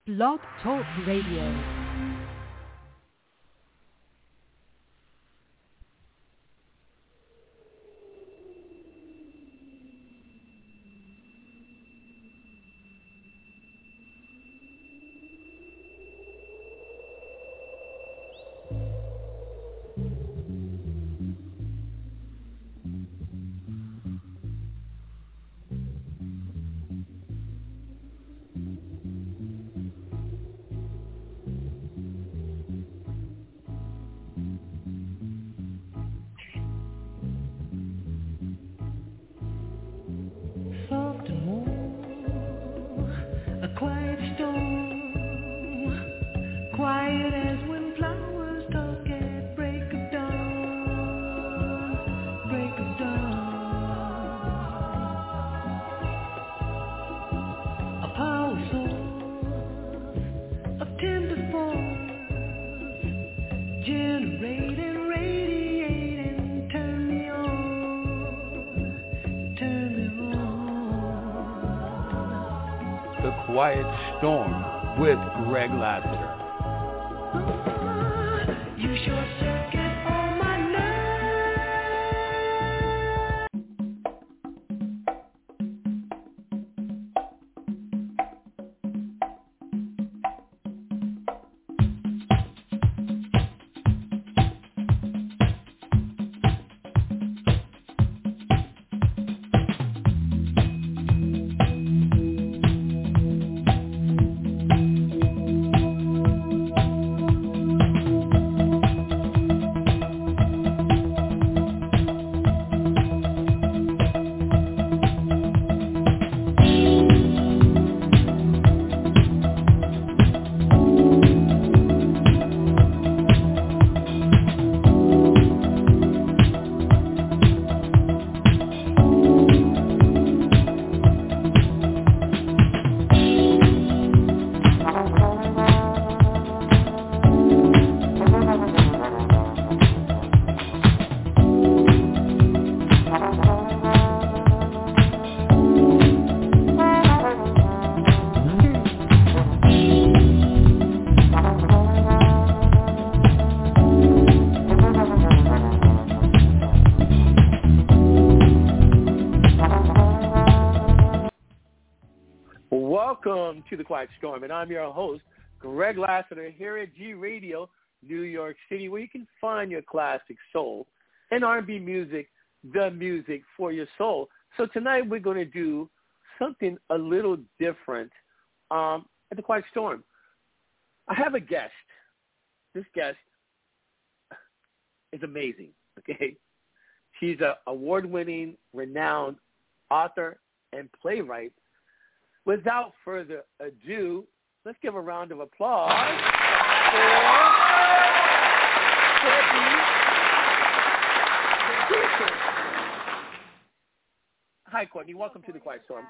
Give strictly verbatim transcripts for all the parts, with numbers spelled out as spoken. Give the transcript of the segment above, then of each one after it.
Blog Talk Radio. Quiet Storm with Greg Lassiter. You sure get on my Welcome to The Quiet Storm, and I'm your host, Greg Lassiter, here at G Radio, New York City, where you can find your classic soul and R and B music, the music for your soul. So tonight we're going to do something a little different um, at The Quiet Storm. I have a guest. This guest is amazing, okay? She's an award-winning, renowned author and playwright. Without further ado, let's give a round of applause for Courtney. Hi, Courtney. Welcome to The Quiet Storm.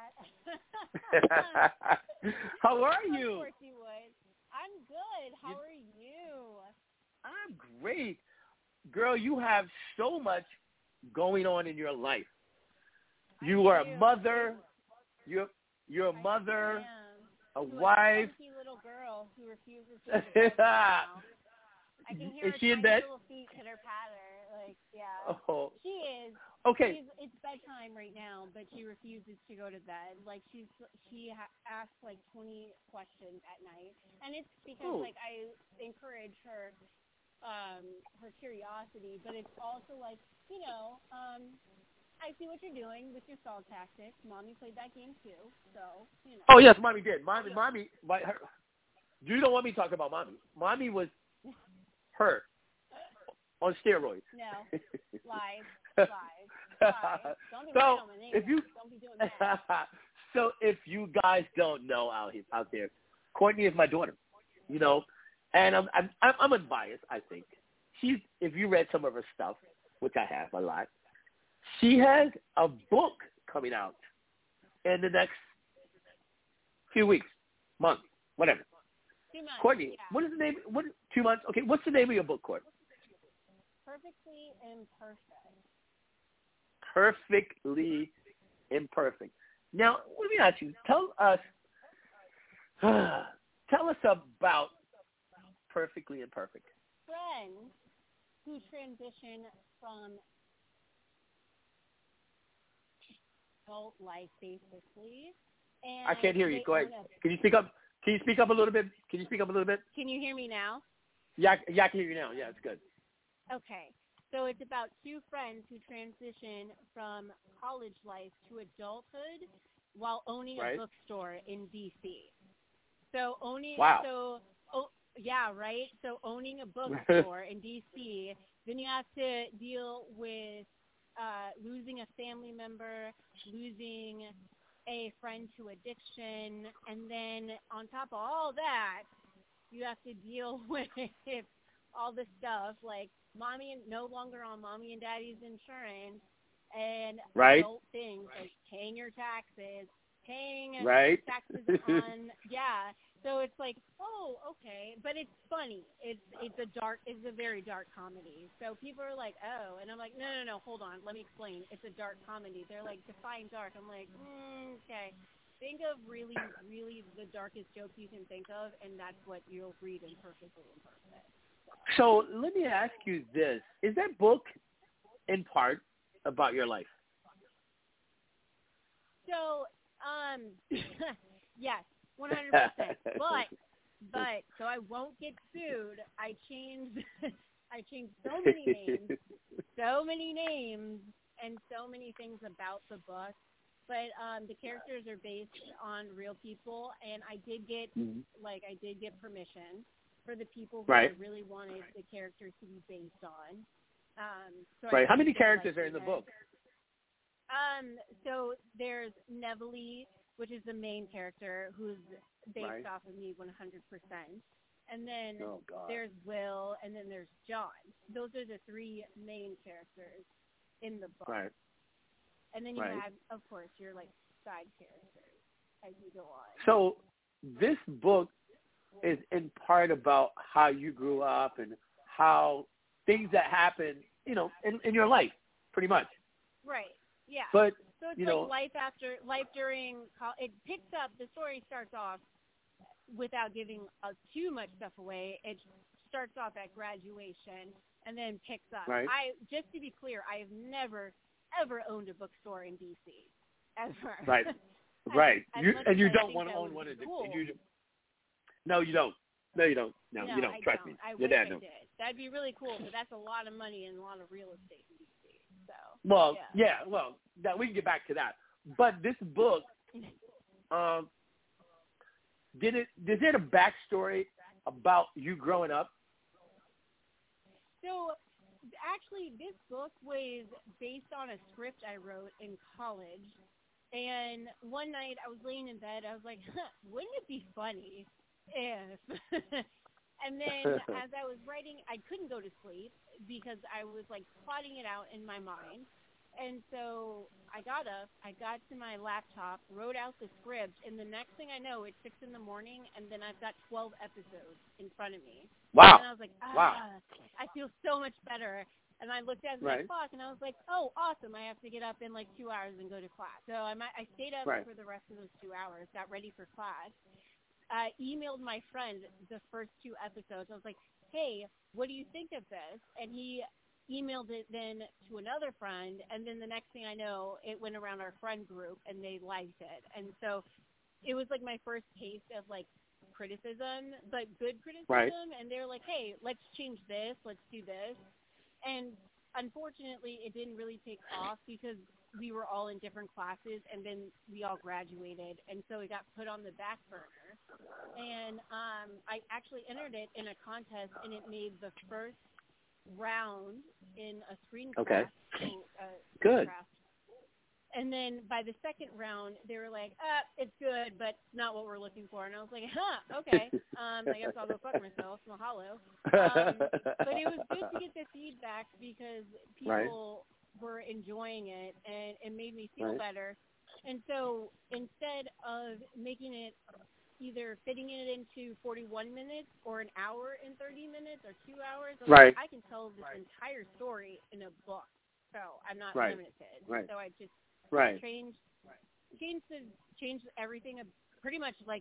How are you? Of course you would. I'm good. How are you? I'm great. Girl, you have so much going on in your life. You are a mother. You're You're a mother, a wife. A little girl who refuses to go to bed now. I can hear is her she in bed? little feet pitter patter. Like, yeah, oh. she is. Okay. She's, it's bedtime right now, but she refuses to go to bed. Like she's she ha- asks like twenty questions at night, and it's because Ooh. like I encourage her, um, her curiosity, but it's also like you know, um. I see what you're doing with your stall tactics. Mommy played that game too, so you know. Oh yes, Mommy did. Mommy, Mommy, my, her, you don't want me to talk about Mommy. Mommy was her on steroids. No, lies, lies, lies. Don't be so lying on my name. if you, don't be doing that. So if you guys don't know out here, out there, Courtney is my daughter. You know, and I'm I'm I'm unbiased. I think she's. If you read some of her stuff, which I have a lot. She has a book coming out in the next few weeks, month, whatever. Two months. Courtney, Yeah. what is the name? What? Two months. Okay, what's the name of your book, Courtney? Perfectly Imperfect. Perfectly Imperfect. Now, let me ask you. Tell us. Uh, tell about Perfectly Imperfect? Friends who transition from adult life, basically. And I can't hear you. they Go ahead. own a- Can you speak up? Can you speak up a little bit? Can you speak up a little bit? Can you hear me now? Yeah, yeah, I can hear you now. Yeah, it's good. Okay. So it's about two friends who transition from college life to adulthood while owning Right. a bookstore in D C. So owning Wow. so oh yeah, right? So owning a bookstore in D C, then you have to deal with uh, losing a family member, losing a friend to addiction, and then on top of all that, you have to deal with all the stuff like mommy and no longer on mommy and daddy's insurance and Right. adult things like paying your taxes, paying Right. taxes on yeah. So it's like, oh, okay, but it's funny. It's it's a dark, it's a very dark comedy. So people are like, oh, and I'm like, no, no, no, hold on, let me explain. It's a dark comedy. They're like, define dark. I'm like, mm, okay. Think of really, really the darkest joke you can think of, and that's what you'll read in Perfectly Imperfect. So let me ask you this: is that book in part about your life? So, um, yes, one hundred percent. But, but so I won't get sued. I changed, I changed so many names, so many names, and so many things about the book. But um, the characters are based on real people, and I did get, Mm-hmm. like, I did get permission for the people who Right. I really wanted the characters to be based on. Um, so Right. I How many did get, characters like, are in the the- book? Um, so there's Neville, which is the main character, who's based Right. off of me one hundred percent. And then Oh, God. there's Will, and then there's John. Those are the three main characters in the book. Right. And then you Right. have, of course, your, like, side characters as you go on. So this book is in part about how you grew up and how things that happen, you know, in, in your life, pretty much. Right, yeah. But, So it's you like know, life after, life during, col- it picks up, the story starts off without giving uh, too much stuff away. It starts off at graduation and then picks up. Right. I, just to be clear, I have never, ever owned a bookstore in D C. Ever. Right. As- right. as You, much and as you I don't think want to that own would one be of the. cool. You, no, you don't. No, you don't. No, No, you don't. I Trust don't. me. I Your wish dad I don't. did. That'd be really cool, but that's a lot of money and a lot of real estate in D C. So. Well, yeah. yeah. Well, that we can get back to that. But this book, um, did it? Is it a backstory about you growing up? So, actually, this book was based on a script I wrote in college. And one night I was laying in bed. I was like, huh, wouldn't it be funny if... And then as I was writing, I couldn't go to sleep because I was, like, plotting it out in my mind. And so I got up, I got to my laptop, wrote out the script, and the next thing I know, it's six in the morning, and then I've got twelve episodes in front of me. Wow. And I was like, ah, Wow. I feel so much better. And I looked at Right. my clock, and I was like, oh, awesome, I have to get up in like two hours and go to class. So I, might, I stayed up Right. for the rest of those two hours, got ready for class. I emailed my friend the first two episodes. I was like, hey, what do you think of this? And he emailed it then to another friend, and then the next thing I know, it went around our friend group, and they liked it. And so it was like my first taste of like criticism, but good criticism. Right. And they were like, hey, let's change this, let's do this. And unfortunately, it didn't really take off because we were all in different classes, and then we all graduated, and so it got put on the back burner. And um, I actually entered it in a contest, and it made the first round in a screen Okay. craft. So, uh, Good. craft. And then by the second round, they were like, ah, it's good, but not what we're looking for. And I was like, huh, okay. Um, I guess I'll go fuck myself. Mahalo. Um, but it was good to get the feedback because people right. were enjoying it, and it made me feel right. better. And so instead of making it either fitting it into forty-one minutes or an hour and thirty minutes or two hours, I, was right. like, I can tell this right. entire story in a book. So I'm not right. limited. Right. So I just right. changed, changed, the, changed everything pretty much like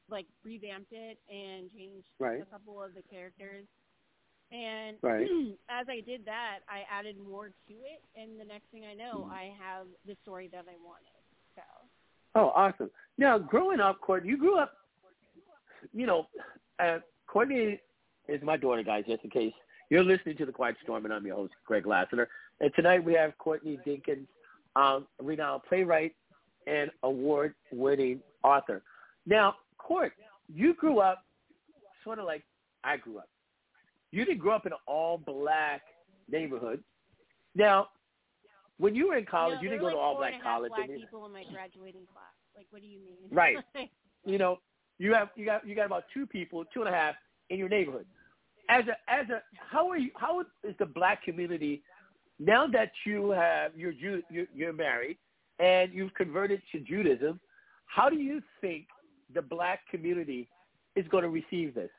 like revamped it and changed right. a couple of the characters. And right. as I did that, I added more to it, and the next thing I know, I have the story that I wanted. So. Oh, awesome. Now, growing up, Courtney, you grew up, you know, uh, Courtney is my daughter, guys, just in case you're listening to The Quiet Storm, and I'm your host, Greg Lassiter. And tonight we have Courtney Dinkins, um, renowned playwright and award-winning author. Now, Court, you grew up sort of like I grew up. You didn't grow up in an all-black neighborhood. Now, when you were in college, no, you didn't like go to all-black college. Black I mean, people in my graduating class. Like, what do you mean? Right. you know, you have you got you got about two people, two and a half in your neighborhood. As a as a how are you? How is the black community now that you have you're Jew, you're, you're married and you've converted to Judaism? How do you think the black community is going to receive this?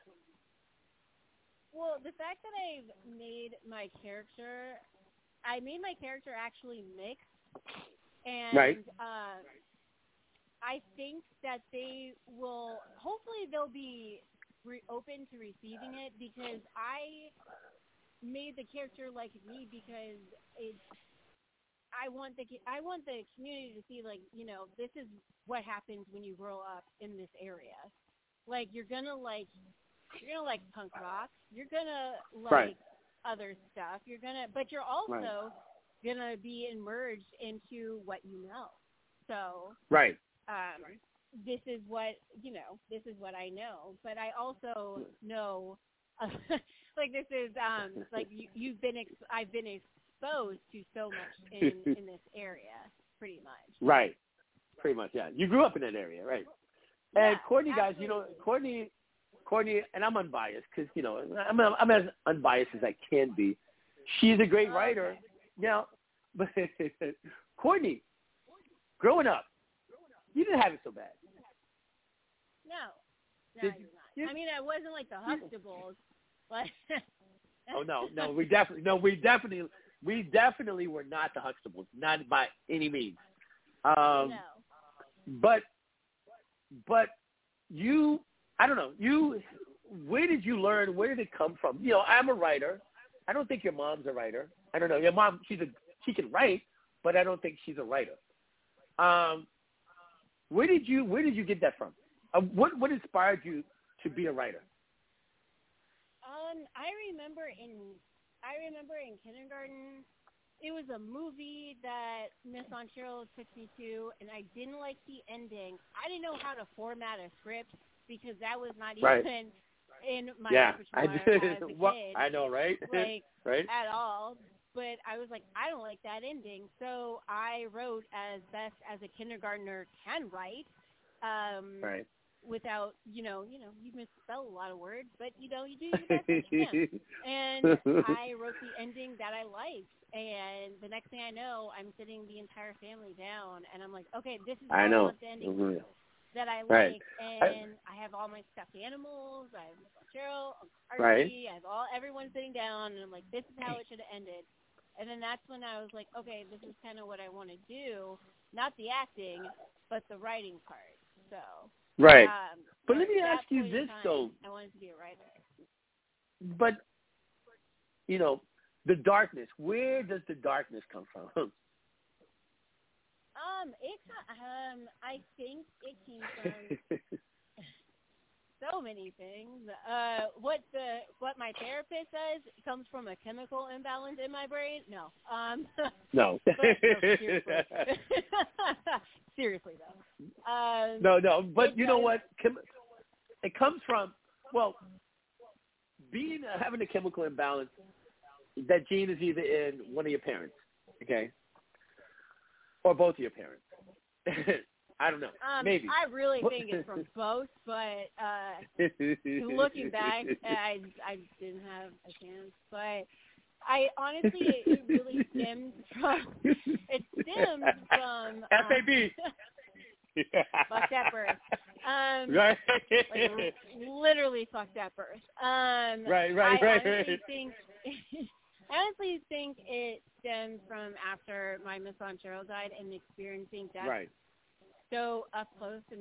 Well, the fact that I've made my character, I made my character actually mixed, and right. uh, I think that they will, hopefully they'll be re- open to receiving it, because I made the character like me because it's, I want the I want the community to see, like, you know, this is what happens when you grow up in this area. Like, you're gonna like you're gonna like punk rock. You're gonna like right. other stuff. You're gonna, but you're also right. gonna be immersed into what you know. So right. Um, this is what you know. This is what I know. But I also know, uh, like this is um like you, you've been ex- I've been exposed to so much in in this area, pretty much. Right. Pretty much, yeah. You grew up in that area, right? Yeah, and Courtney, guys, absolutely. you know, Courtney, Courtney, and I'm unbiased because, you know, I'm, I'm as unbiased as I can be. She's a great writer. Okay. Now, but Courtney, growing up, you didn't have it so bad. No, no, Did I did you- not. I mean, I wasn't like the Huxtables, but oh no, no, we definitely, no, we definitely, we definitely were not the Huxtables, not by any means. Um, no. But, but you, I don't know, you, where did you learn, where did it come from? You know, I'm a writer. I don't think your mom's a writer. I don't know. Your mom, she's a, she can write, but I don't think she's a writer. Um, where did you, where did you get that from? Uh, what, what inspired you to be a writer? Um, I remember in, I remember in kindergarten, it was a movie that Miss Onchero took me to, and I didn't like the ending. I didn't know how to format a script because that was not Right. even in my yeah, I repertoire did. as a well, kid, I know, right? like right? at all. But I was like, I don't like that ending, so I wrote as best as a kindergartner can write. Um, Right. Without, you know, you know, you misspell a lot of words, but you know, you do your best that you can. And I wrote the ending that I liked, and the next thing I know, I'm sitting the entire family down, and I'm like, okay, this is how I I, know. want the ending Mm-hmm. that I Right. like, and I, I have all my stuffed animals, I have Miss Cheryl, Uncle Archie, Right. I have all everyone sitting down, and I'm like, this is how it should have ended. And then that's when I was like, okay, this is kind of what I want to do, not the acting, but the writing part. So. Right. Um, but let me at ask that you point in this, time, though. I wanted to be a writer. But, you know, the darkness, where does the darkness come from? Um, it um, I think it came from so many things. Uh, what the what my therapist says comes from a chemical imbalance in my brain. No. Um. no. but, no, seriously. seriously though. Um, no, no. But you does. know what? Chem- it comes from well, being uh, having a chemical imbalance. That gene is either in one of your parents, okay, or both of your parents. I don't know. Um, Maybe. I really think it's from both, but uh, looking back, I I didn't have a chance. But I honestly, it, it really stems from it stems from F A B. Um, fucked at birth. Um, right. like, literally fucked at birth. Um, right, right, I right. honestly right. think. I honestly think it stems from after my Miss Onchero died and experiencing death Right. so up close and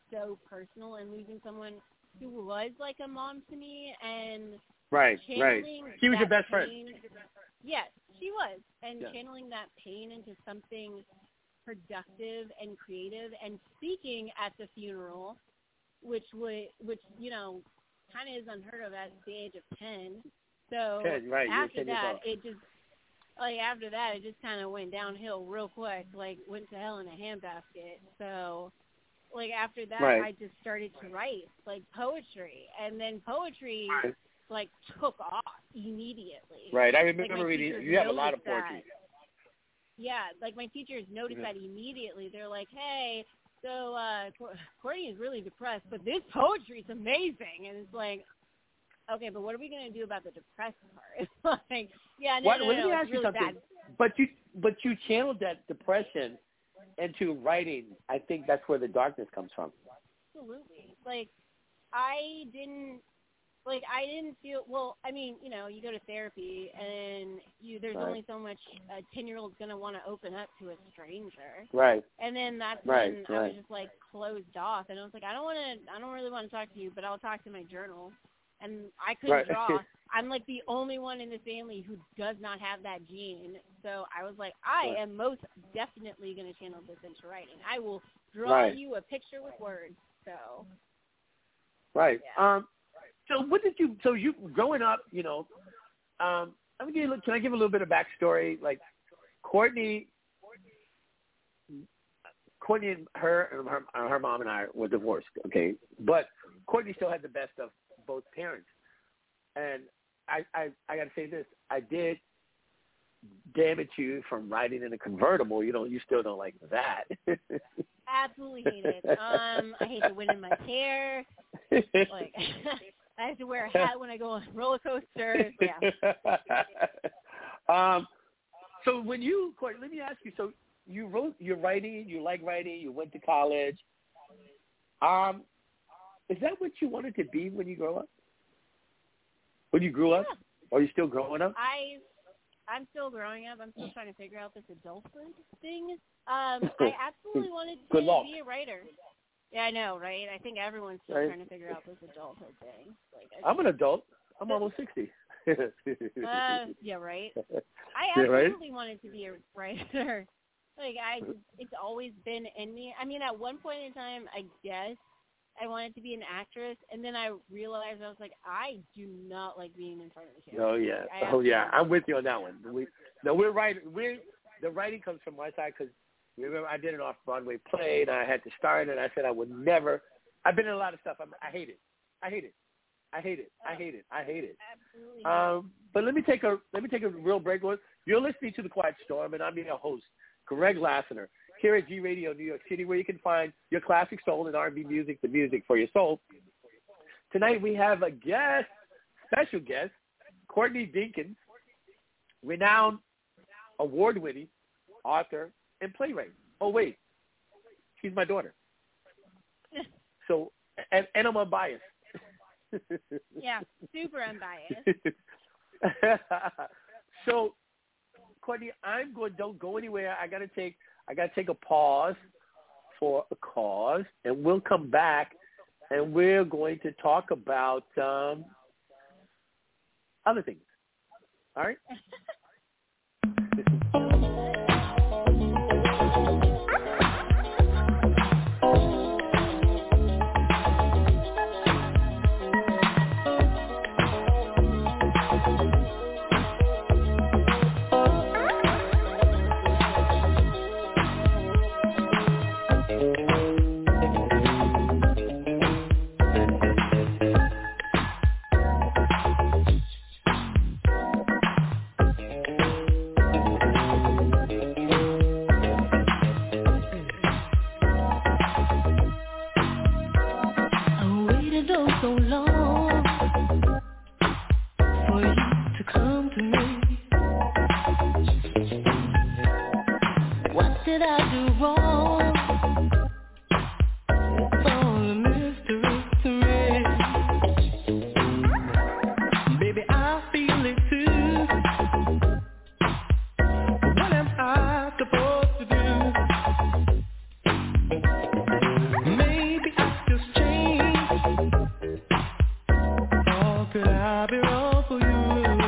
so personal, and losing someone who was like a mom to me, and right, right. She was your best pain, friend. Yes, she was, and yeah. channeling that pain into something productive and creative, and speaking at the funeral, which would, which you know, kind of is unheard of at the age of ten. So ten, right, after that, it just like after that, it just kind of went downhill real quick. Like went to hell in a handbasket. So like after that, right. I just started to write like poetry, and then poetry right. like took off immediately. Right, I remember like, reading. You have a lot of poetry. That. Yeah, like my teachers noticed yeah. that immediately. They're like, "Hey, so uh, Courtney is really depressed, but this poetry is amazing." And it's like, okay, but what are we going to do about the depressed part? like, yeah, no, what, no, well, no, let me it's ask really you something. bad. But you, but you channeled that depression into writing. I think that's where the darkness comes from. Absolutely. Like, I didn't. Like, I didn't feel, well, I mean, you know, you go to therapy, and you there's right. only so much a ten-year-old's going to want to open up to a stranger. Right. And then that's right. when right. I was just, like, closed off. And I was like, I don't want to, I don't really want to talk to you, but I'll talk to my journal. And I couldn't right. draw. I'm, like, the only one in the family who does not have that gene. So I was like, I right. am most definitely going to channel this into writing. I will draw right. you a picture with words. So. Right. Yeah. Um. So what did you? So you growing up, you know, um, I'm gonna give, can I give a little bit of backstory? Like Courtney, Courtney and her and her, her mom and I were divorced. Okay, but Courtney still had the best of both parents, and I I, I got to say this: I did damage you from riding in a convertible. You know, you still don't like that. Absolutely hate it. Um, I hate the wind in my hair. Like. I have to wear a hat when I go on roller coasters. Yeah. um, so when you, Courtney, let me ask you. So you wrote, you're writing, you like writing, you went to college. Um, is that what you wanted to be when you grow up? When you grew up, yeah. or are you still growing up? I, I'm still growing up. I'm still trying to figure out this adulthood thing. Um, I absolutely wanted to be a writer. Yeah, I know, right? I think everyone's still right. trying to figure out this adulthood thing. Like, I'm an adult. I'm almost sixty. uh, yeah, right? I yeah, absolutely right? wanted to be a writer. Like, I, it's always been in me. I mean, at one point in time, I guess I wanted to be an actress, and then I realized I was like, I do not like being in front of the camera. Oh, yeah. Like, oh, yeah. I'm with you on that one. We, no, we're writing. We're, the writing comes from my side because remember, I did an off-Broadway play, and I had to start it, and I said I would never. I've been in a lot of stuff. I'm, I hate it. I hate it. I hate it. I hate it. I hate it. Absolutely. Um, but let me take a let me take a real break. You're listening to The Quiet Storm, and I'm your host, Greg Lassiter, here at G Radio New York City, where you can find your classic soul and R and B music, the music for your soul. Tonight we have a guest, special guest, Courtney Dinkins, renowned, award-winning author and playwright. Oh, wait. She's my daughter. So, and, and I'm unbiased. Yeah, super unbiased. So, Courtney, I'm going. Don't go anywhere. I gotta take. I gotta take a pause for a cause, and we'll come back, and we're going to talk about um, other things. All right. I'll be wrong for you.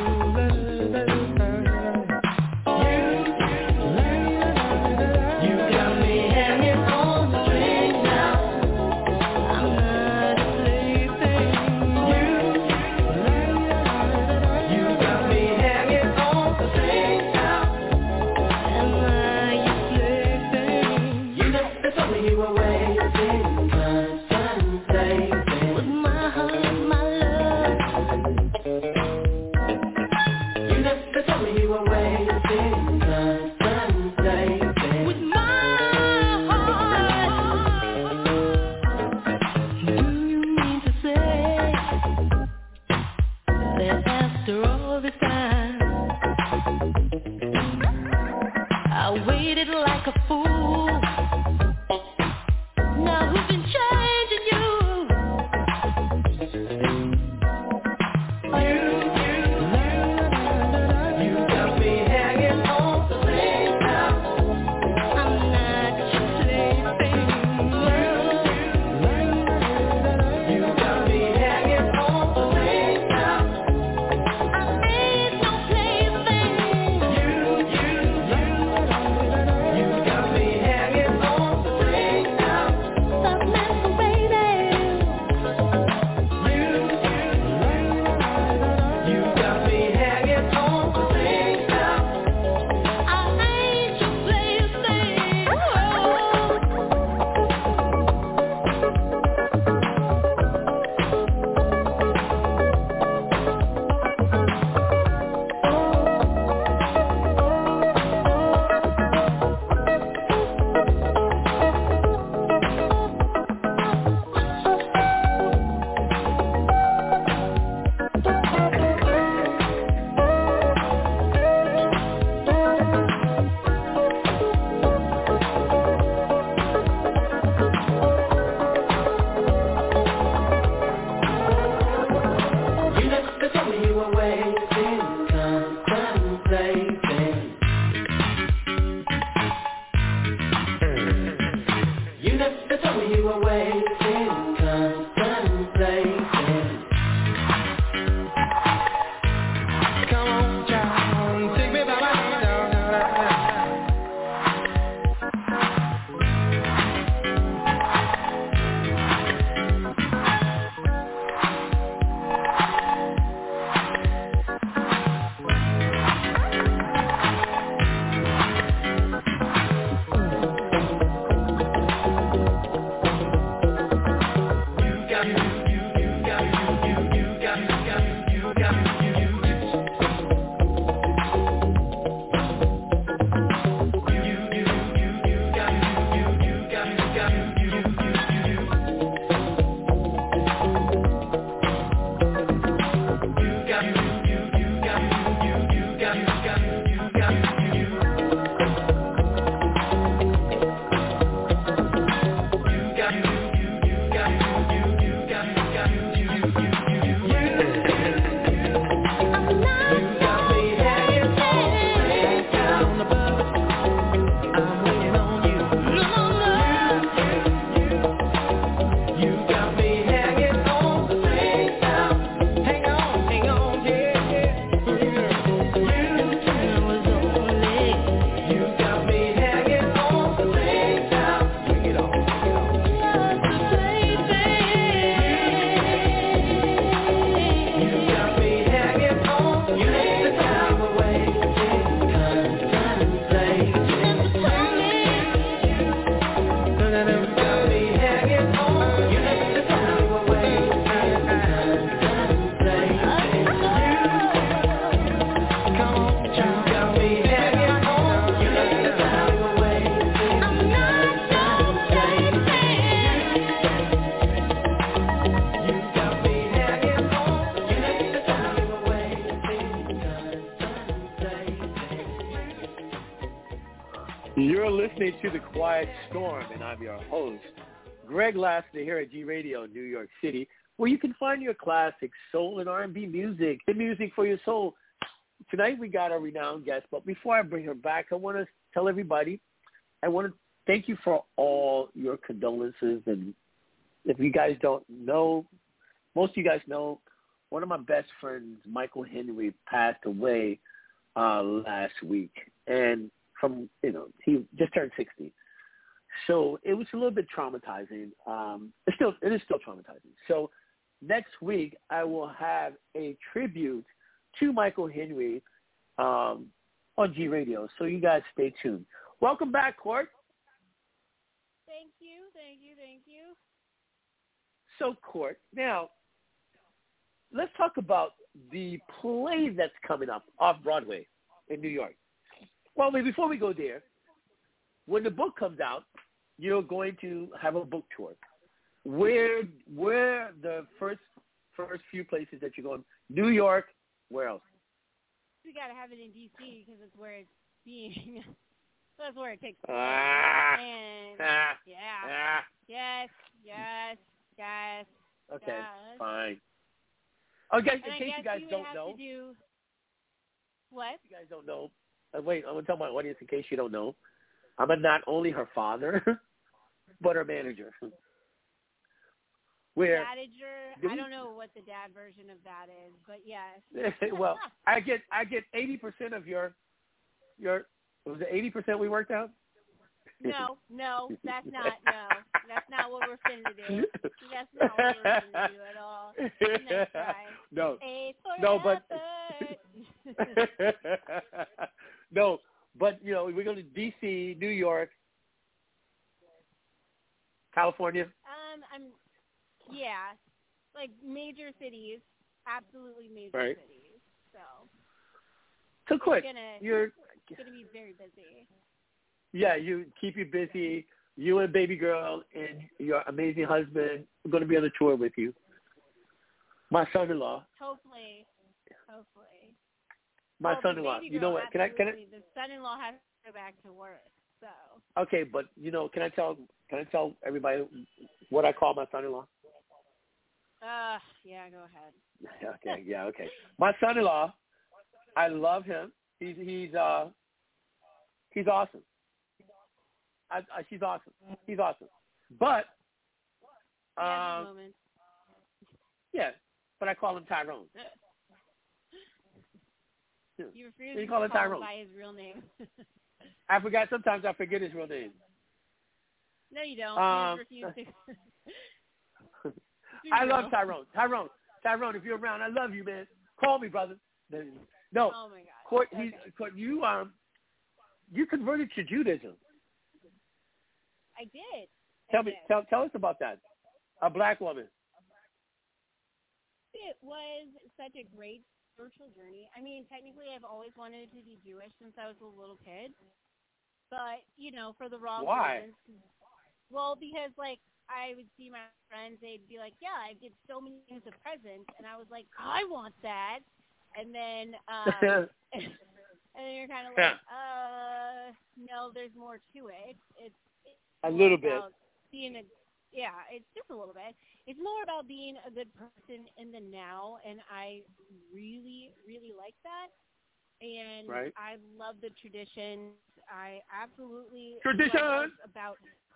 You're listening to The Quiet Storm, and I'm your host, Greg Lassiter, here at G Radio, New York City, where you can find your classic soul and R and B music, the music for your soul. Tonight we got a renowned guest, but before I bring her back, I want to tell everybody, I want to thank you for all your condolences. And if you guys don't know, most of you guys know, one of my best friends, Michael Henry, passed away uh, last week, and from you know he just turned sixty. So it was a little bit traumatizing. Um, it's still it is still traumatizing. So next week I will have a tribute to Michael Henry um, on G Radio. So you guys stay tuned. Welcome back, Court. Thank you, thank you, thank you. So, Court, now let's talk about the play that's coming up off Broadway in New York. Well, wait, before we go there, when the book comes out, you're going to have a book tour. Where, where the first first few places that you're going? New York. Where else? We gotta have it in D C because it's where it's being. That's where it takes place. Ah, and ah, yeah, ah. yes, yes, yes. Okay, yes. fine. Okay, And in I case guess you guys you would don't have know, to do what? you guys don't know. Uh, wait, I'm gonna tell my audience in case you don't know. I'm a, not only her father, but her manager. Where Dadager, I don't know what the dad version of that is, but yes. well, I get I get eighty percent of your your was it eighty percent we worked out? No, no, that's not no. That's not what we're finna do. That's not what we're finna do at all. Nice try. No. A for No, but effort. no, but you know, we're going to D C, New York, California. Um, I'm yeah, like major cities, absolutely major Right. cities. So So quick, it's gonna, you're it's gonna be very busy. yeah, you keep you busy. You and baby girl and your amazing husband are going to be on the tour with you. My son-in-law. Hopefully, hopefully. My well, the son-in-law. baby You know girl, what? Can I? Can I? absolutely. The son-in-law has to go back to work. So. Okay, but you know, can I tell? Can I tell everybody what I call my son-in-law? Uh, yeah, go ahead. Okay, yeah, okay. My son-in-law, I love him. He's he's uh he's awesome. I, I, she's awesome. He's awesome. But Yeah, um, moments. yeah, but I call him Tyrone. You refuse You to call call him Tyrone. him by his real name. I forgot. Sometimes I forget his real name. No, you don't. Um, you refuse to. I love Tyrone. Tyrone. Tyrone, if you're around, I love you, man. Call me, brother. No. Oh my God. Court, okay. he's, Court, you um, you converted to Judaism. I did. Tell I me, did. tell tell us about that. A black woman. It was such a great spiritual journey. I mean, technically, I've always wanted to be Jewish since I was a little kid, but you know, for the wrong Why? reasons. Well, because like I would see my friends, they'd be like, "Yeah, I did so many things of presents," and I was like, "I want that," and then um, and then you're kind of like, "Uh, no, there's more to it. It's, it's a little bit. Being a yeah, it's just a little bit. It's more about being a good person in the now, and I really, really like that. And right. I love the traditions. I absolutely tradition love about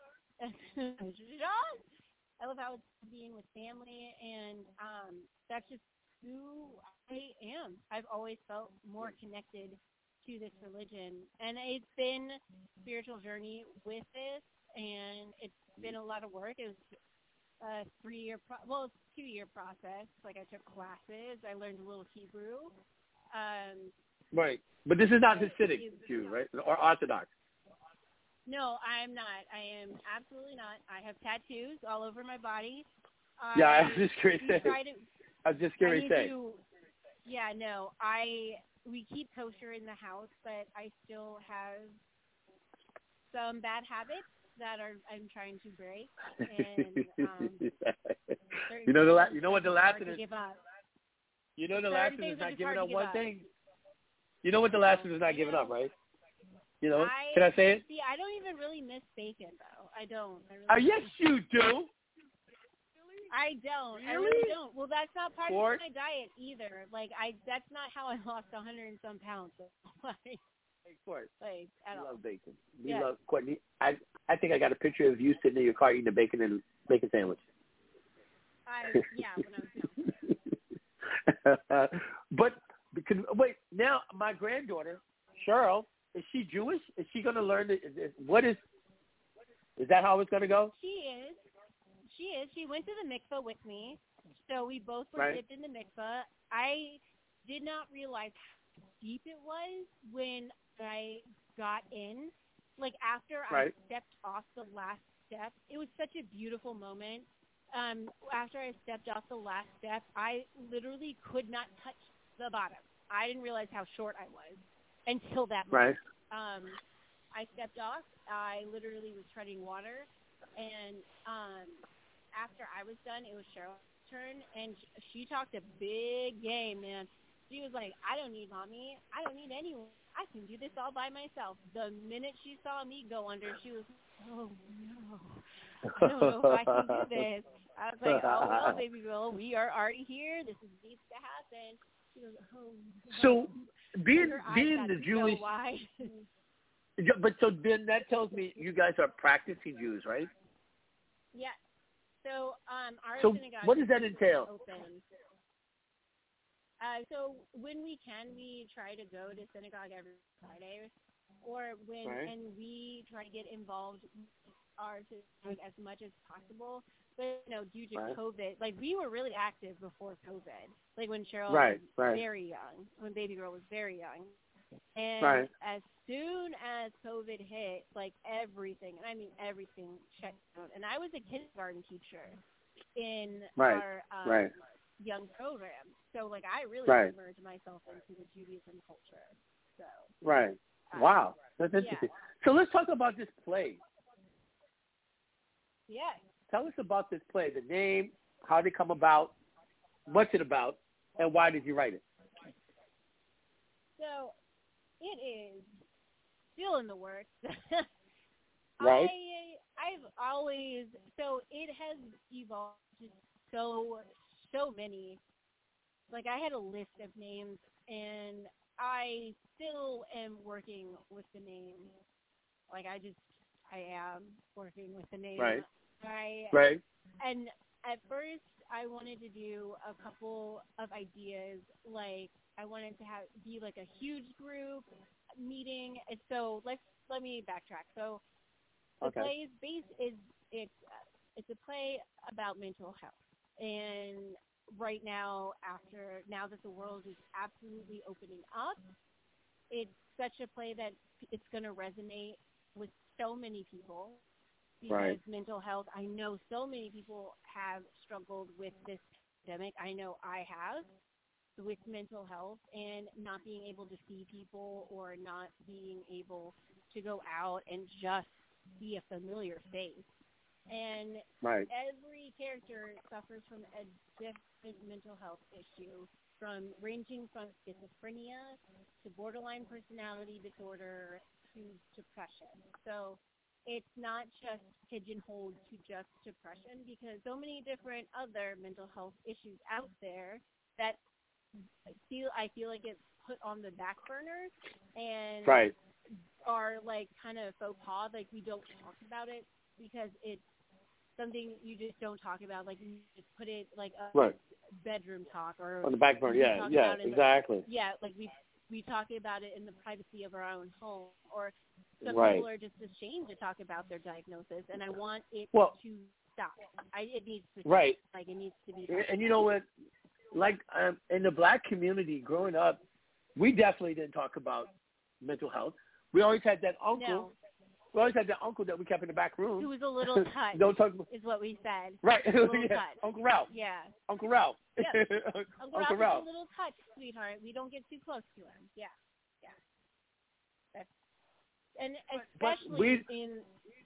I love how it's being with family, and um, that's just who I am. I've always felt more connected to this religion, and it's been a spiritual journey with this, and it's been a lot of work. It was a three-year, pro- well, it's a two-year process. Like I took classes, I learned a little Hebrew. Um, right, but this is not Hasidic Jew, right, or Orthodox. No, I'm not. I am absolutely not. I have tattoos all over my body. Yeah, I I was just curious to say. to, I was just curious I to say. to, yeah, no, I we keep kosher in the house, but I still have some bad habits that are I'm trying to break. And um, you know the la- you know what the last thing is. Give up. You know the Certain last is things are not just giving hard up to one give up. thing. You know what the last No, is not I giving know. up, right? You know? I, Can I say it? See, I don't even really miss bacon, though. I don't. I really Uh, don't. yes, you do. I don't. Really? I really don't. Well, that's not part Court? of my diet either. Like, I that's not how I lost a hundred and some pounds. like, Hey, Court. like at We all. love bacon. We Yeah. love Courtney. I I think I got a picture of you sitting in your car eating a bacon and bacon sandwich. I yeah, when I was young. but because, wait, now my granddaughter Cheryl, is she Jewish? Is she going to learn? The, is, what is? Is that how it's going to go? She is. She is. She went to the mikveh with me, so we both were Right. dipped in the mikveh. I did not realize how deep it was when I got in. Like, after Right. I stepped off the last step, it was such a beautiful moment. Um, after I stepped off the last step, I literally could not touch the bottom. I didn't realize how short I was until that moment. Right. Um, I stepped off. I literally was treading water, and um, after I was done, it was Cheryl's turn, and she talked a big game, man. She was like, I don't need mommy. I don't need anyone. I can do this all by myself. The minute she saw me go under, she was, oh, no. I don't know if I can do this. I was like, oh, well, baby girl, we are already here. This is, needs to happen. She goes, oh, no. So being Her eyes being got the so Jewish, wide. yeah, but so then that tells me you guys are practicing Jews, right? Yeah. So um, our So synagogue what does that is entail? open. Uh, so when we can, we try to go to synagogue every Friday, or when Right. and we try to get involved with our synagogue as much as possible. But you know, due to Right. COVID, like we were really active before COVID, like when Cheryl Right, was right. very young, when baby girl was very young, and Right. as soon as COVID hit, like everything, and I mean everything, shut down. And I was a kindergarten teacher in Right, our um, right. young program. So, like, I really Right. immersed myself into the Judaism culture. So, Right. uh, Wow. That's yeah. interesting. So let's talk about this play. Yeah. Tell us about this play, the name, how did it come about, what's it about, and why did you write it? So, it is still in the works. Right. I, I've always, so it has evolved just so, so many. Like, I had a list of names, and I still am working with the name. Like, I just, I am working with the name. Right. I, Right. And at first, I wanted to do a couple of ideas. Like, I wanted to have be like a huge group meeting. And so let's let me backtrack. So the Okay. play's base is it's uh, it's a play about mental health. And right now, after now that the world is absolutely opening up, it's such a play that it's going to resonate with so many people. Because Right. mental health, I know so many people have struggled with this pandemic. I know I have with mental health and not being able to see people or not being able to go out and just see a familiar face. And Right. every character suffers from a different mental health issue, from ranging from schizophrenia to borderline personality disorder to depression. So it's not just pigeonholed to just depression, because so many different other mental health issues out there that I feel I feel like it's put on the back burner and Right. are like kind of faux pas. Like, we don't talk about it because it's something you just don't talk about. Like, you just put it like a Right. bedroom talk or On the back burner. we Yeah. talk Yeah. about it in the- Exactly. yeah, like we we talk about it in the privacy of our own home, or some Right. people are just ashamed to talk about their diagnosis, and I want it Well- to stop. I, it needs to stop. Right. Like, it needs to be. And, and you know what? Like um, in the black community growing up, we definitely didn't talk about mental health. We always had that uncle. No, We always had that uncle that we kept in the back room. who was a little touch, Don't talk about, is what we said. right. A little Yeah. touch. Uncle Ralph. Yeah. Uncle Ralph. Yep. Uncle, Uncle Ralph is Ralph. a little touch, sweetheart. We don't get too close to him. Yeah. Yeah. That's, and But especially we- in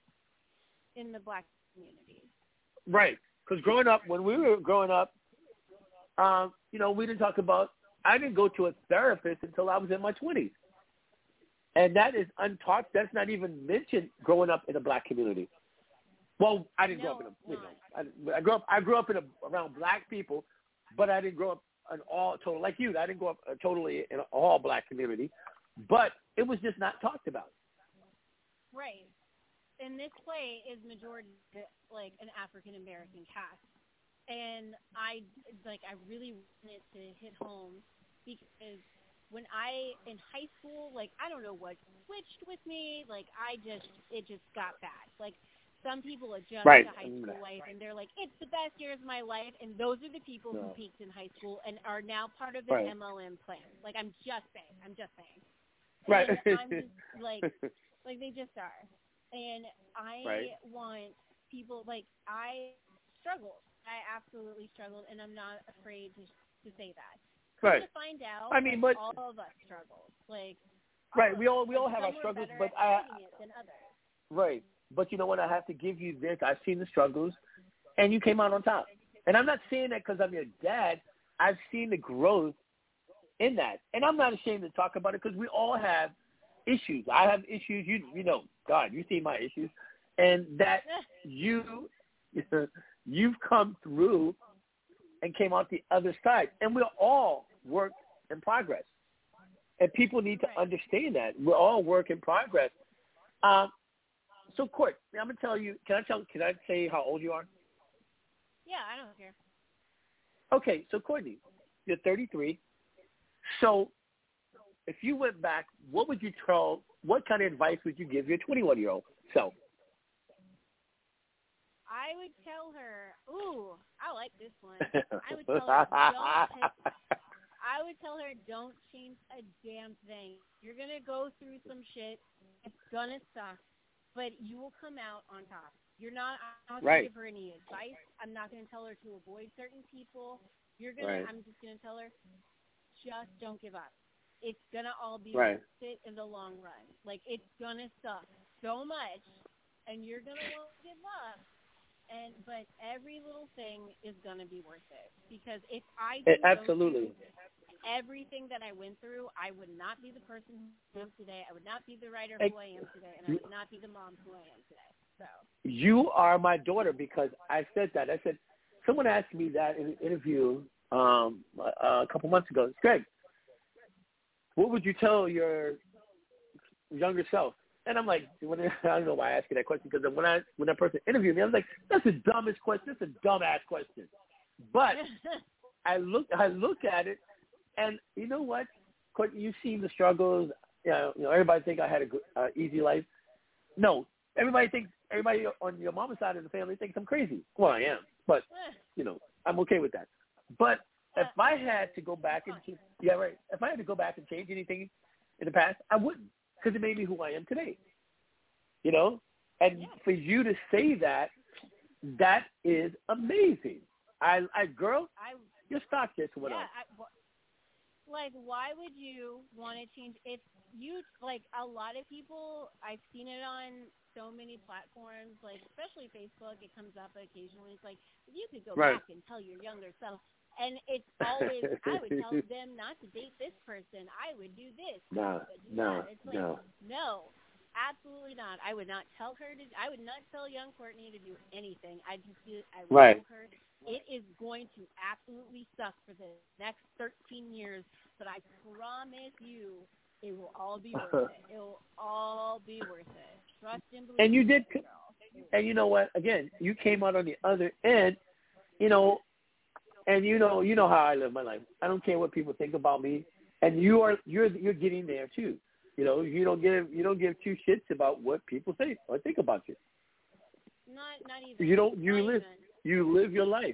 in the black community. Right. Because growing up, when we were growing up, um, you know, we didn't talk about, I didn't go to a therapist until I was in my twenties. And that is untaught. That's not even mentioned growing up in a black community. Well, I didn't grow No, up in a, you no. know, I, I grew up, I grew up in a, around black people, but I didn't grow up an all total, like you, I didn't grow up uh, totally in an all black community, but it was just not talked about. Right. And this play is majority like an African American cast. and I like I really wanted to hit home because when I in high school, like I don't know what switched with me, like I just it just got bad. Like some people adjust right. to high school life and they're like, it's the best years of my life, and those are the people no. who peaked in high school and are now part of the right. M L M plan. Like I'm just saying, I'm just saying. Right. And I'm just like, like they just are, and I right. want people like I struggled. I absolutely struggled, and I'm not afraid to to say that. Right. To find out, I mean, like, but all of us struggle. Like, right, all we all we like, all have our some are struggles, better but at I hiding it than others. right. But you know what? I have to give you this. I've seen the struggles, and you came out on top. And I'm not saying that because I'm your dad. I've seen the growth in that, and I'm not ashamed to talk about it because we all have issues. I have issues. You you know, God, you see my issues, and that you you've come through and came out the other side, and we're all work in progress. And people need to understand that we're all work in progress. Um, so, Court, I'm gonna tell you. Can I tell? Can I say how old you are? Yeah, I don't care. Okay, so Courtney, you're thirty-three. So, if you went back, what would you tell? What kind of advice would you give your twenty-one-year-old self? I would tell her, ooh, I like this one. I would tell her, don't I would tell her, don't change a damn thing. You're going to go through some shit. It's going to suck, but you will come out on top. You're not, I'm not right. going to give her any advice. I'm not going to tell her to avoid certain people. You're going right. to, I'm just going to tell her, just don't give up. It's going to all be right. worth it in the long run. Like, it's going to suck so much, and you're going to want to give up. And but every little thing is gonna be worth it, because if I didn't absolutely go through everything that I went through, I would not be the person who I am today. I would not be the writer who I am today, and I would not be the mom who I am today. So you are my daughter, because I said that. I said someone asked me that in an interview um, a, a couple months ago. Greg, what would you tell your younger self? And I'm like, when, I don't know why I asked you that question, because when I when that person interviewed me, I was like, that's the dumbest question. That's a dumbass question. But I look I look at it, and you know what? You've seen the struggles. You know, you know everybody think I had a good, uh, easy life. No, everybody thinks everybody on your mama's side of the family thinks I'm crazy. Well, I am, but you know, I'm okay with that. But if I had to go back and yeah, right. If I had to go back and change anything in the past, I wouldn't. Because it made me who I am today, you know? And yeah. for you to say that, that is amazing. I, I girl, I, your stock just went yeah, up. I, like, why would you want to change? If you, like, a lot of people, I've seen it on so many platforms, like, especially Facebook, it comes up occasionally. It's like, if you could go right. back and tell your younger self. And it's always, I would tell them not to date this person. I would do this. No, do no, that. It's like, no. No, absolutely not. I would not tell her to, I would not tell young Courtney to do anything. I just do, I would right. tell her it is going to absolutely suck for the next thirteen years, but I promise you it will all be worth it. It will all be worth it. Trust and believe. And you did, girl. and you know what? Again, you came out on the other end, you know, and you know, you know how I live my life. I don't care what people think about me, and you are you're you're getting there too. You know, you don't give you don't give two shits about what people think or think about you. Not not even. You don't you not live even. you live your life.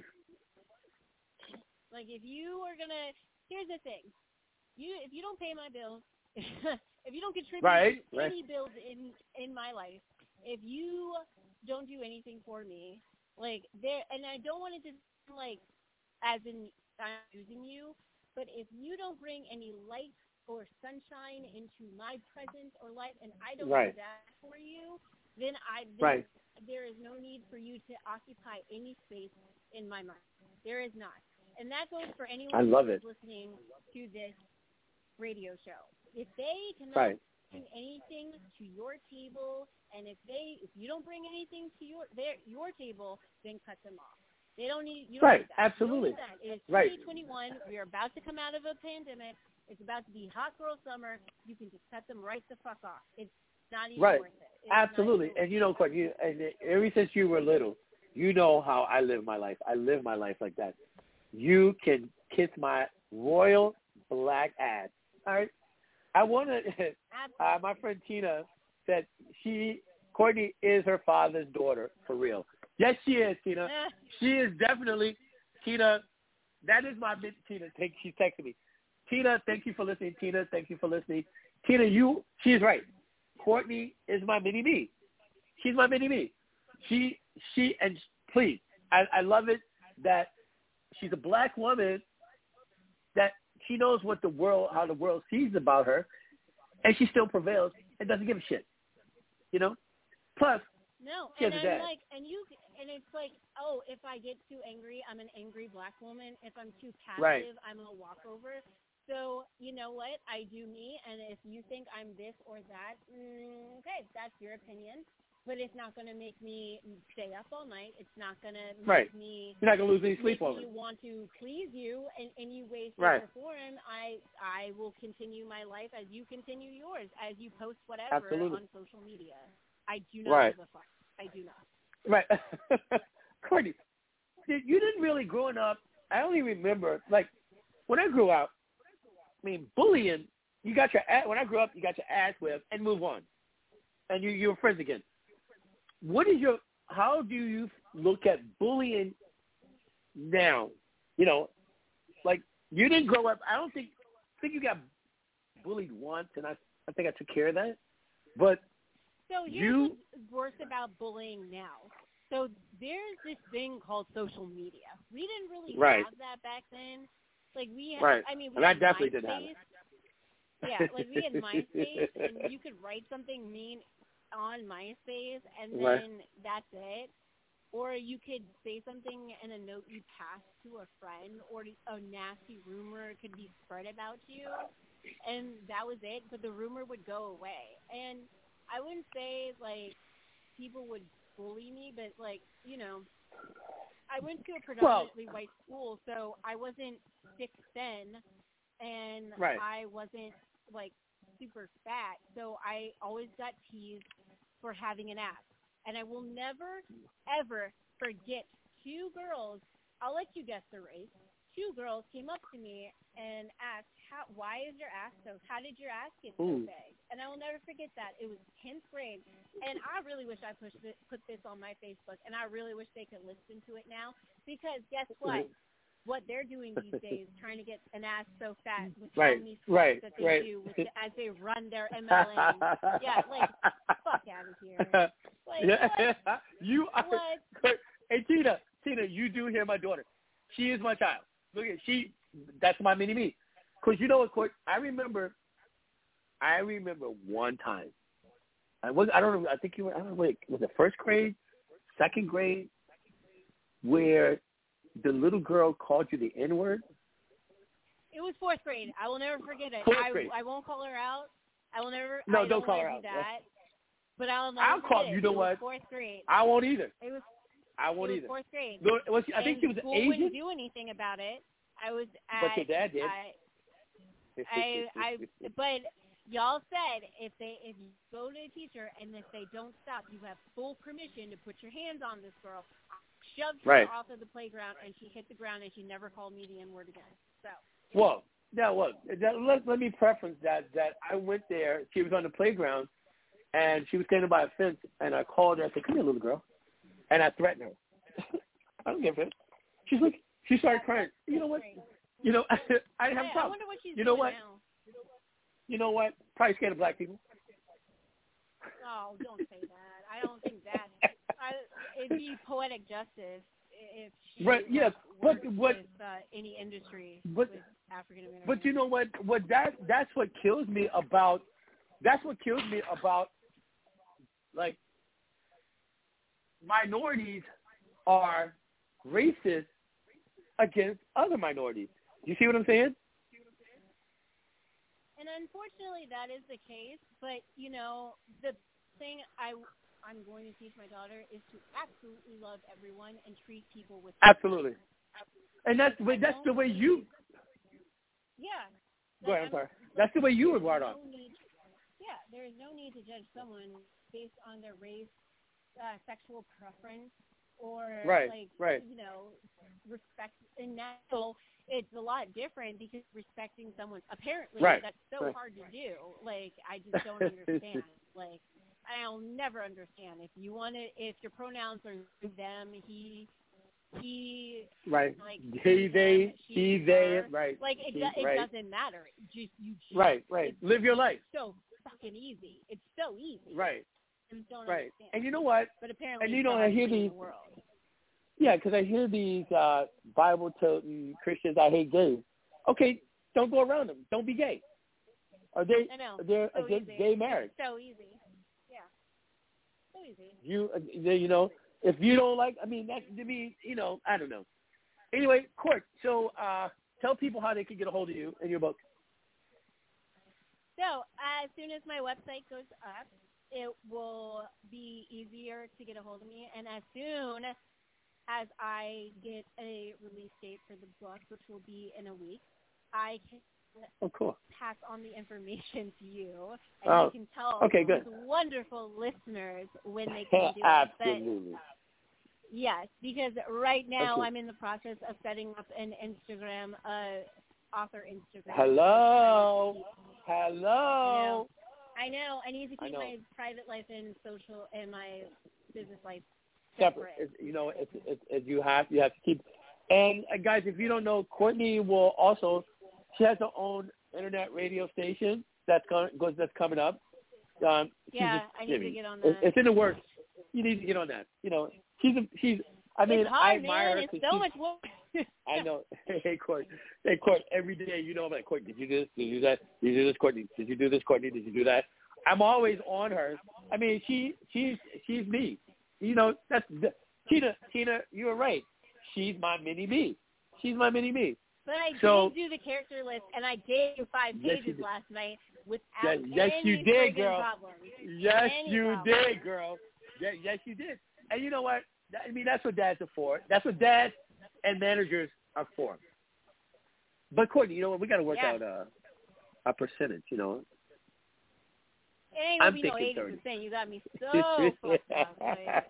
Like if you are gonna, here's the thing, you if you don't pay my bills, if you don't contribute right, to right. any bills in in my life, if you don't do anything for me, like there, and I don't want it to like. As in, I'm using you, but if you don't bring any light or sunshine into my presence or life, and I don't right. do that for you, then I then right. there is no need for you to occupy any space in my mind. There is not, and that goes for anyone I love who's it. listening to this radio show. If they cannot right. bring anything to your table, and if they if you don't bring anything to your their your table, then cut them off. They don't need you. Don't right, need that. absolutely. You don't need that. It's right. twenty twenty-one. We are about to come out of a pandemic. It's about to be hot girl summer. You can just cut them right the fuck off. It's not even right. worth it. It's absolutely. Not even and you know, Courtney, you, and ever since you were little, You know how I live my life. I live my life like that. You can kiss my royal black ass. All right. I want to. Uh, my friend Tina said she Courtney is her father's daughter for real. Yes, she is, Tina. She is definitely Tina. That is my Tina. Thank, she's texting me. Tina, thank you for listening. Tina, thank you for listening. Tina, you. She's right. Courtney is my mini me. She's my mini me. She she and please, I, I love it that she's a black woman that she knows what the world, how the world sees about her, and she still prevails and doesn't give a shit. You know? Plus, no, she and has I'm a dad. like, and you, and it's like, oh, if I get too angry, I'm an angry black woman. If I'm too passive, Right. I'm a walkover. So, you know what? I do me, and if you think I'm this or that, mm, okay, that's your opinion. But it's not going to make me stay up all night. It's not going to make Right. me You're not going to lose any sleep make over me it. want to please you in any way, shape, Right. or form. I I will continue my life as you continue yours, as you post whatever Absolutely. on social media. I do not Right. give a fuck. I do not. Right. Courtney, you didn't really growing up, I only remember, like, when I grew up, I mean, bullying, you got your ass, when I grew up, you got your ass whipped and move on. And you, you were friends again. What is your, how do you look at bullying now? You know, like, you didn't grow up, I don't think, I think you got bullied once, and I, I think I took care of that. But So here's you, what's worse about bullying now. So there's this thing called social media. We didn't really Right. have that back then. Like we had, right, I mean, we and I had definitely MySpace. didn't have it. Yeah, like we had MySpace, and you could write something mean on MySpace, and then Right. that's it. Or you could say something in a note you passed to a friend, or a nasty rumor could be spread about you, and that was it. But the rumor would go away. And I wouldn't say, like, people would bully me, but, like, you know, I went to a predominantly well, white school, so I wasn't six then, and right. I wasn't, like, super fat. So I always got teased for having an ass. And I will never, ever forget two girls. I'll let you guess the race. Two girls came up to me and asked, "How? Why is your ass so? How did your ass get so Ooh. big?" And I will never forget that. It was tenth grade, and I really wish I pushed it, put this on my Facebook, and I really wish they could listen to it now, because guess what? What they're doing these days, trying to get an ass so fat with Right, how many right, steps that they right. do with the, as they run their M L M. Yeah, like, fuck out of here. Like, yeah. what? You are, What? hey, Tina, Tina, you do hear my daughter. She is my child. Look at she. That's my mini me. Because you know what, Court? I remember. I remember one time. I was. I don't know. I think you were. I don't know. Wait, was it first grade, second grade, where the little girl called you the N word? It was fourth grade. I will never forget it. Fourth I, grade. I won't call her out. I will never. No, I don't don't call wanna her do out. that. But I'll never I'll forget call. it. You know it was what? Fourth grade. I won't either. It was. I won't it was either. Fourth grade. No, was she, I think and she was school Asian. wouldn't do anything about it. I was at. But your dad did. I, I, I, but y'all said if they, if you go to a teacher and if they don't stop, you have full permission to put your hands on this girl. I shoved her Right. off of the playground, and she hit the ground, and she never called me the N word again. So. Well, now look. That, let, let me preference that that I went there. She was on the playground, and she was standing by a fence, and I called her. I said, "Come here, little girl," and I threatened her. I don't give a shit. She's like, she started crying. You know what? You know, I didn't have a Yeah, I problem. wonder what she's You know doing what? now. You know what? Probably scared of black people. Oh, don't say that. I don't think that. I, it'd be poetic justice if she Right, yeah, like, but worked what- with uh, any industry but- with African Americans. But you know what? What that that's what kills me about. That's what kills me about. Like, minorities are racist against other minorities. You see what I'm saying? And unfortunately, that is the case. But you know, the thing I I'm going to teach my daughter is to absolutely love everyone and treat people with Absolutely. And that's the way, I that's the don't way you. yeah. Go Like, ahead. I'm I'm- sorry. That's the way you were there's brought up. no need- Yeah, there is no need to judge someone based on their race, uh, sexual preference, or right, like right. you know, respect. And now it's a lot different because respecting someone apparently Right, that's so right. hard to do. Like I just don't understand. Like I'll never understand if you want to if your pronouns are them, he. He Right. like He, they, them, she, he, they, her. right. Like it, He, do, it right. doesn't matter. Just you. Just, Right, right. It's Live your life. so fucking easy. It's so easy. Right, I just don't right. understand. And you know what? But apparently, And you it's know, the I hardest hear thing in these. the world. Yeah, because I hear these uh, Bible-toting Christians. I hate gays. Okay, don't go around them. Don't be gay. Are they? I know. Are they So against easy. gay marriage? It's so easy. Yeah. So easy. You, uh, you know, if you don't like, I mean, that to me, you know, I don't know. Anyway, Court. So, uh, tell people how they can get a hold of you and your book. So as soon as my website goes up, it will be easier to get a hold of me. And as soon as I get a release date for the book, which will be in a week, I can Oh, cool. pass on the information to you, and Oh, you can tell okay, these good. wonderful listeners when they can do it. Absolutely. But yes, because right now Okay. I'm in the process of setting up an Instagram, uh, author Instagram. Hello. I Hello. know. I know. I need to I keep know. my private life and social and my business life Separate. separate. It's, you know, it's, it's, it's, you have you have to keep. And uh, guys, if you don't know, Courtney will also. She has her own internet radio station that's going goes that's coming up. Um, she's Yeah, just, I need I to mean, get on it- that. It's in the works. You need to get on that. You know, she's a, she's. I mean, it's I hard, admire man. her. It's 'cause so she's- much work. I know. Hey, Court. Hey, Court. Every day, you know, I'm like, Court, did you do this? Did you do that? Did you do this, Courtney? Did you do this, Courtney? Did you do that? I'm always on her. I mean, she, she's, she's me. You know, that's the, Tina. Tina, you're right. She's my mini me. She's my mini me. But I So- did do the character list, and I did do five Yes, you pages did. last night without Yes, yes, any you did, friggin' girl. problems. Yes, Any you problem. did, girl. Yes, yes, you did. And you know what? That- I mean, that's what dads are for. That's what dads and managers are for. But Courtney, you know what? We got to work Yeah. out a a percentage. You know. It ain't gonna I'm be no thinking eighty thirty. percent. You got me so fucked up. Like,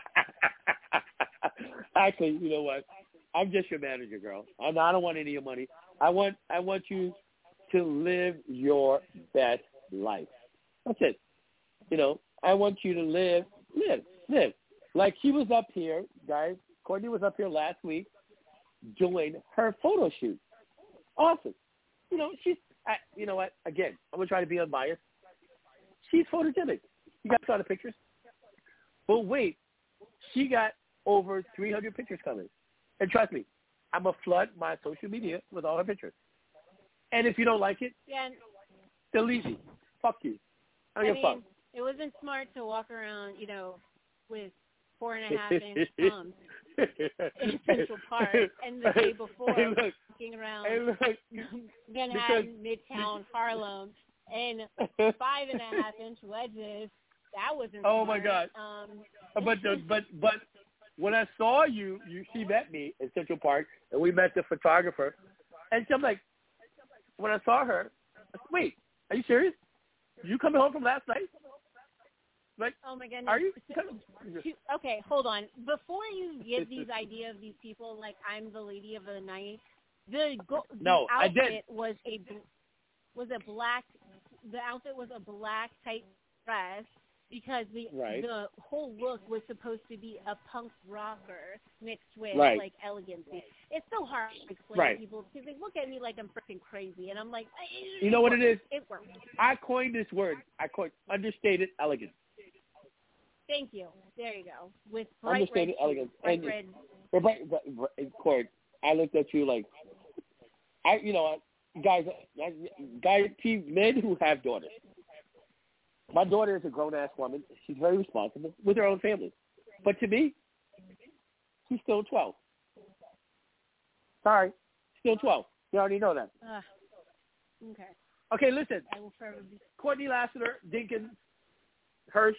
Actually, you know what? I'm just your manager, girl. I I don't want any of your money. I want I want you to live your best life. That's it. You know, I want you to live, live, live. Like she was up here, guys. Courtney was up here last week doing her photo shoot. Awesome. You know, she's, I, you know what? Again, I'm going to try to be unbiased. She's photogenic. You guys saw the pictures? But wait, she got over three hundred pictures coming. And trust me, I'm going to flood my social media with all her pictures. And if you don't like it, yeah, and, delete me. Fuck you. I I don't mean, give a fuck. it wasn't smart to walk around, you know, with four and a half inch thumbs in Central Park, and the day before Hey, look, walking around hey, look, Manhattan, Midtown, Harlem, and five and a half inch wedges. That wasn't Oh, my smart. God. Um, But the, but but when I saw you, you she met me in Central Park, and we met the photographer. And so I'm like, when I saw her, I said, wait, are you serious? You coming home from last night? Like, oh my goodness. are you? Okay, hold on. Before you give these idea of these people like I'm the lady of the night, the, go- the No, I outfit didn't. was a bl- was a black. The outfit was a black tight dress because the Right. the whole look was supposed to be a punk rocker mixed with Right. like elegancy. It's so hard to explain Right. to people because they look at me like I'm freaking crazy, and I'm like, it, You know what it is? It works. I coined this word. I coined understated elegance. Thank you. There you go. With bright Understated red, elegance. bright And- red. But, but, but, but Court, I looked at you like, I, you know, guys, guys, men who have daughters. My daughter is a grown-ass woman. She's very responsible with her own family. But to me, she's still twelve. Sorry, still twelve. You already know that. Uh, okay. Okay, listen. I will forever be. Courtney Lassiter, Dinkins, Hirsch,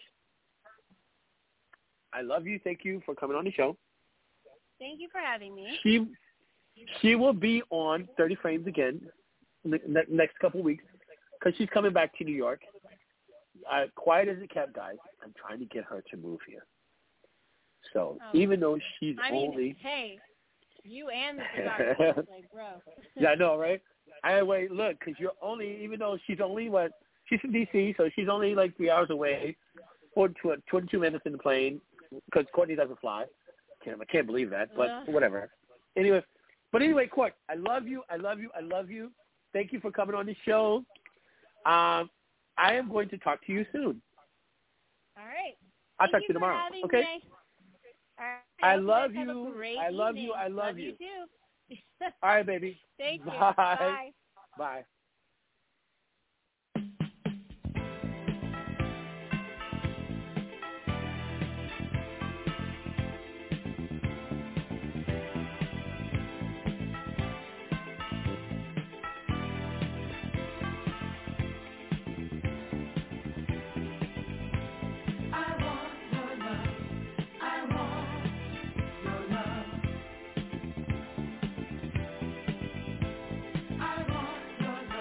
I love you. Thank you for coming on the show. Thank you for having me. She she will be on thirty Frames again in the ne- next couple of weeks because she's coming back to New York. Uh, quiet as it kept, guys. I'm trying to get her to move here. So Oh. even though she's I mean, only hey, you and the photographer, like, bro. yeah, I know, right? I wait, look, because you're only, even though she's only what, she's from D C, so she's only like three hours away, or twenty-two minutes in the plane, because Courtney doesn't fly. Can't, I can't believe that, but Uh. whatever. Anyway, but anyway, Court, I love you, I love you, I love you. Thank you for coming on the show. Um, I am going to talk to you soon. All right. I'll Thank talk to you you for tomorrow. having Okay. me. All right. I hope love guys have a you. great I love evening. you. I love Love you. you too. All right, baby. Thank you. Bye. Bye. Bye. I want your love.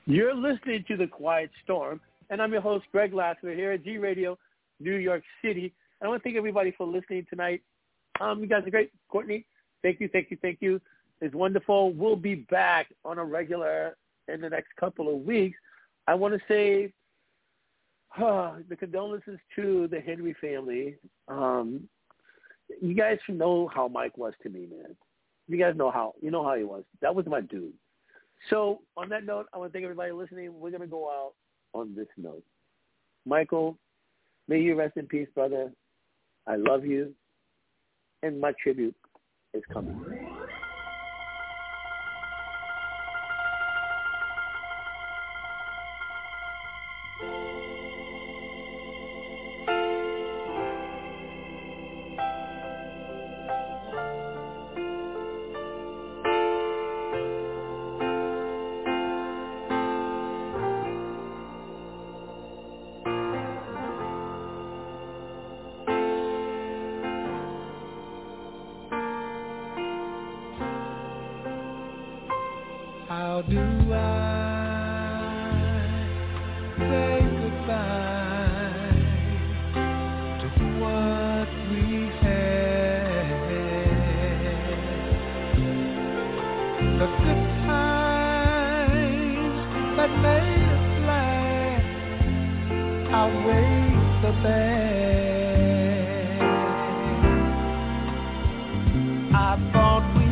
You're listening to The Quiet Storm, and I'm your host, Greg Lassiter, here at G Radio, New York City. And I want to thank everybody for listening tonight. Um, you guys are great. Courtney, thank you, thank you, thank you. It's wonderful. We'll be back on a regular in the next couple of weeks. I want to say uh, the condolences to the Henry family. Um, you guys know how Mike was to me, man. You guys know how. You know how he was. That was my dude. So on that note, I want to thank everybody listening. We're going to go out on this note. Michael, may you rest in peace, brother. I love you. And my tribute is coming. How do I say goodbye to what we had? The good times that made us laugh outweigh the bad. I thought we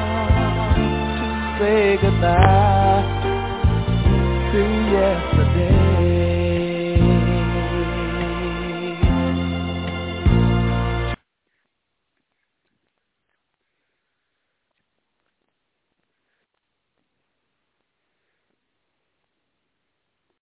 goodbye to yesterday.